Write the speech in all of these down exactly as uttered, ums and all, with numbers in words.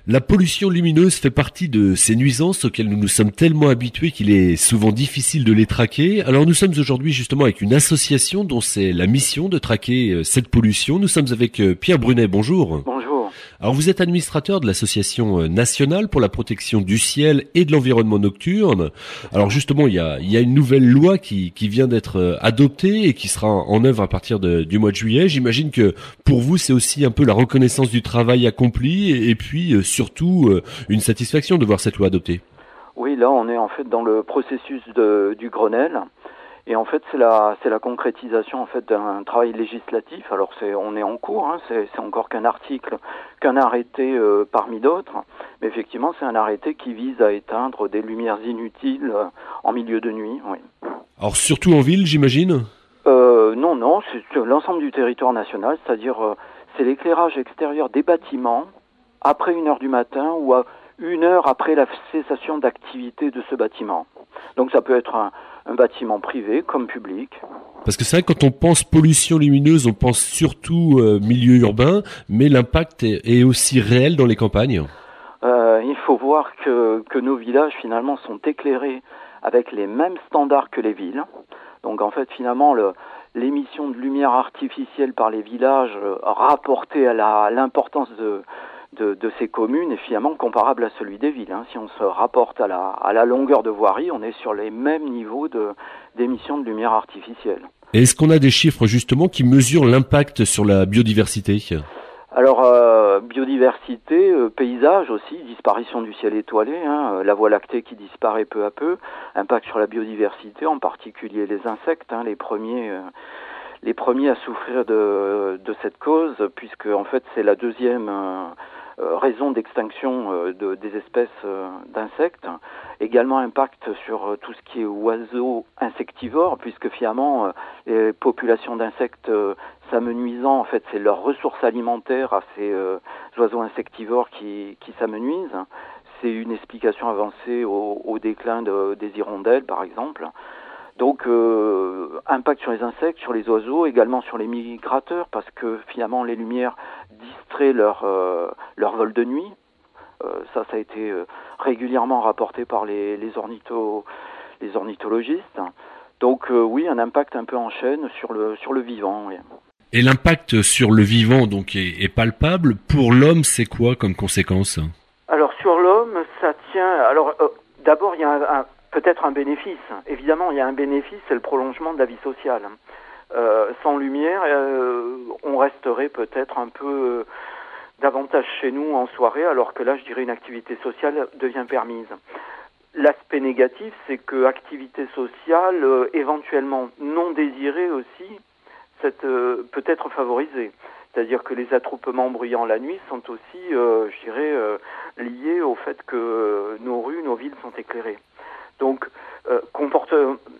La pollution lumineuse fait partie de ces nuisances auxquelles nous nous sommes tellement habitués qu'il est souvent difficile de les traquer. Alors nous sommes aujourd'hui justement avec une association dont c'est la mission de traquer cette pollution. Nous sommes avec Pierre Brunet, bonjour. Bonjour. Alors vous êtes administrateur de l'association nationale pour la protection du ciel et de l'environnement nocturne. Alors justement, il y a, il y a une nouvelle loi qui, qui vient d'être adoptée et qui sera en œuvre à partir de, du mois de juillet. J'imagine que pour vous, c'est aussi un peu la reconnaissance du travail accompli et, et puis surtout une satisfaction de voir cette loi adoptée. Oui, là on est en fait dans le processus de, du Grenelle. Et en fait, c'est la, c'est la concrétisation en fait d'un travail législatif. Alors, c'est, on est en cours, hein, c'est, c'est encore qu'un article, qu'un arrêté euh, parmi d'autres. Mais effectivement, c'est un arrêté qui vise à éteindre des lumières inutiles euh, en milieu de nuit. Oui. Alors, surtout en ville, j'imagine ? euh, Non, non, c'est l'ensemble du territoire national, c'est-à-dire euh, c'est l'éclairage extérieur des bâtiments après une heure du matin ou à une heure après la cessation d'activité de ce bâtiment. Donc, ça peut être un un bâtiment privé comme public. Parce que c'est vrai que quand on pense pollution lumineuse, on pense surtout euh, milieu urbain, mais l'impact est, est aussi réel dans les campagnes. Euh, il faut voir que, que nos villages finalement sont éclairés avec les mêmes standards que les villes. Donc en fait finalement le, l'émission de lumière artificielle par les villages euh, rapportée à, la, à l'importance de De, de ces communes est finalement comparable à celui des villes. Hein. Si on se rapporte à la, à la longueur de voirie, on est sur les mêmes niveaux de, d'émissions de lumière artificielle. Et est-ce qu'on a des chiffres justement qui mesurent l'impact sur la biodiversité ? Alors, euh, biodiversité, euh, paysage aussi, disparition du ciel étoilé, hein, la Voie lactée qui disparaît peu à peu, impact sur la biodiversité, en particulier les insectes, hein, les premiers... Euh, les premiers à souffrir de, de cette cause, puisque en fait c'est la deuxième euh, euh, raison d'extinction euh, de, des espèces euh, d'insectes. Également impact sur euh, tout ce qui est oiseaux insectivores, puisque finalement euh, les populations d'insectes euh, s'amenuisant, en fait c'est leur ressource alimentaire à ces euh, oiseaux insectivores qui, qui s'amenuisent. C'est une explication avancée au, au déclin de, des hirondelles par exemple. Donc, euh, impact sur les insectes, sur les oiseaux, également sur les migrateurs, parce que finalement les lumières distraient leur, euh, leur vol de nuit. Euh, ça, ça a été euh, régulièrement rapporté par les, les, ornitho, les ornithologistes. Donc, euh, oui, un impact un peu en chaîne sur le, sur le vivant. Oui. Et l'impact sur le vivant donc est, est palpable. Pour l'homme, c'est quoi comme conséquence ? Alors, sur l'homme, ça tient... Alors, euh, d'abord, il y a un... un peut-être un bénéfice. Évidemment, il y a un bénéfice, c'est le prolongement de la vie sociale. Euh, sans lumière, euh, on resterait peut-être un peu euh, davantage chez nous en soirée, alors que là, je dirais, une activité sociale devient permise. L'aspect négatif, c'est que activité sociale, euh, éventuellement non désirée aussi, cette, euh, peut être favorisée. C'est-à-dire que les attroupements bruyants la nuit sont aussi, euh, je dirais, euh, liés au fait que euh, nos rues, nos villes sont éclairées. Donc, euh, comporte,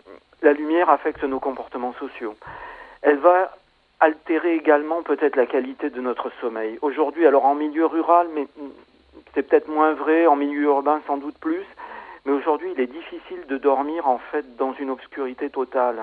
la lumière affecte nos comportements sociaux. Elle va altérer également peut-être la qualité de notre sommeil. Aujourd'hui, alors en milieu rural, mais c'est peut-être moins vrai, en milieu urbain sans doute plus, mais aujourd'hui, il est difficile de dormir en fait dans une obscurité totale.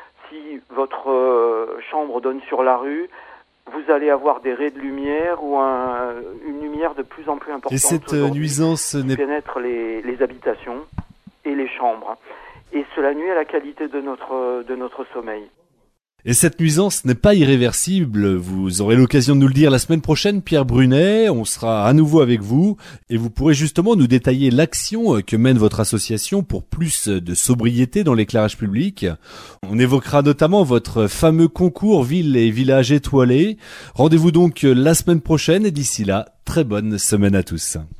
Si votre euh, chambre donne sur la rue, vous allez avoir des raies de lumière ou un, une lumière de plus en plus importante. Et cette nuisance qui pénètre les, les habitations et les chambres. Et cela nuit à la qualité de notre, de notre sommeil. Et cette nuisance n'est pas irréversible. Vous aurez l'occasion de nous le dire la semaine prochaine, Pierre Brunet. On sera à nouveau avec vous et vous pourrez justement nous détailler l'action que mène votre association pour plus de sobriété dans l'éclairage public. On évoquera notamment votre fameux concours Villes et Villages étoilés. Rendez-vous donc la semaine prochaine et d'ici là, très bonne semaine à tous.